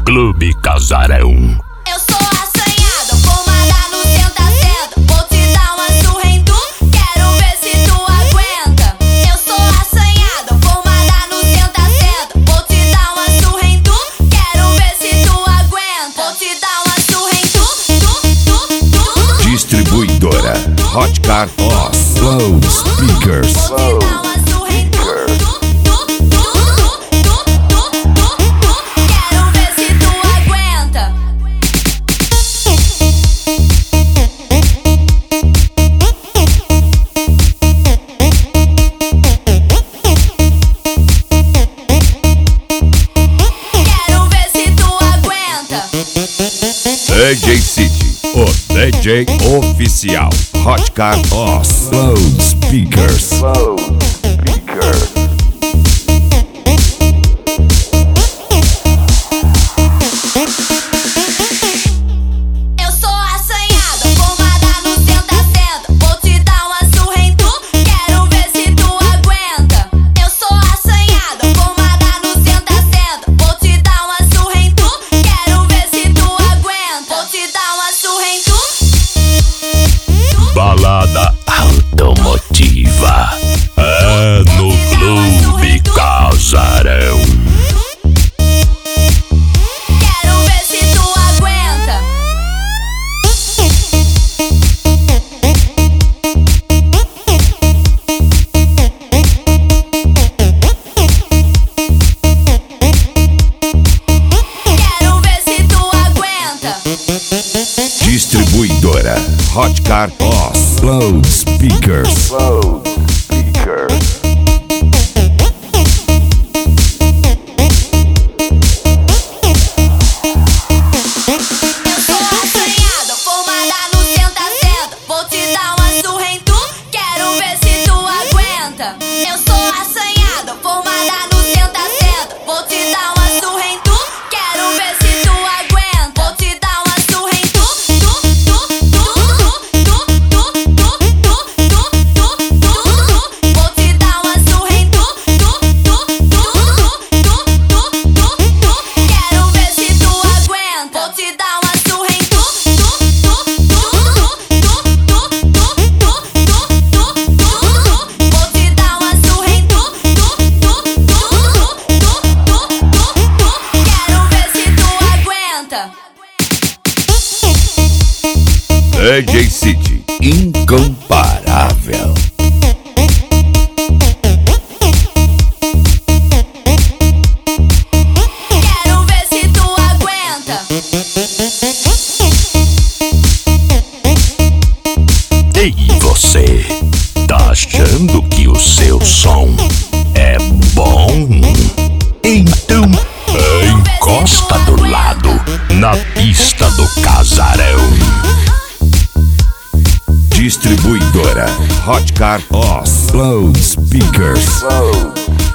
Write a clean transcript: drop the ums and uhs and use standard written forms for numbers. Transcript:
Clube Casarão. Eu sou assanhada, formada no senta-senta. Vou te dar uma surra em tu, quero ver se tu aguenta. Eu sou assanhada, formada no senta-senta. Vou te dar uma surra em tu, quero ver se tu aguenta. Vou te dar uma surra em tu. Distribuidora Hot Car Boss Loudspeakers. Vou te dar uma surra em tu. Quero ver se tu aguenta. Quero ver se tu aguenta. DJ City, o DJ oficial. Hot Car Boss Loudspeakers. Eu sou assanhada, formada no senta-senta. Vou te dar uma surra em tu, quero ver se tu aguenta. Eu sou assanhada, formada no senta-senta. Vou te dar uma surra em tu, quero ver se tu aguenta. Vou te dar uma surra em tu. Balada automotiva é no Clube Casarão. Quero ver se tu aguenta. Quero ver se tu aguenta. Distribuidora Hot Car Boss Loudspeakers. Eu sou assanhada, formada no senta-senta. Vou te dar uma surra em tu, quero ver se tu aguenta. Eu sou assanhada, formada no senta-senta. Vou te dar uma surra em tu, quero ver se tu aguenta. Vou te dar uma surra em tu. Vou te dar uma surra em tu. Quero ver se tu aguenta. Vou te dar uma surra em tu. Vou te dar uma surra em tu. Quero ver se tu aguenta. DJ City, incomparável. Quero ver se tu aguenta. E você, tá achando que o seu som é bom? Então encosta do lado na pista do Casarão. Distribuidora Hot Car Boss Loudspeakers.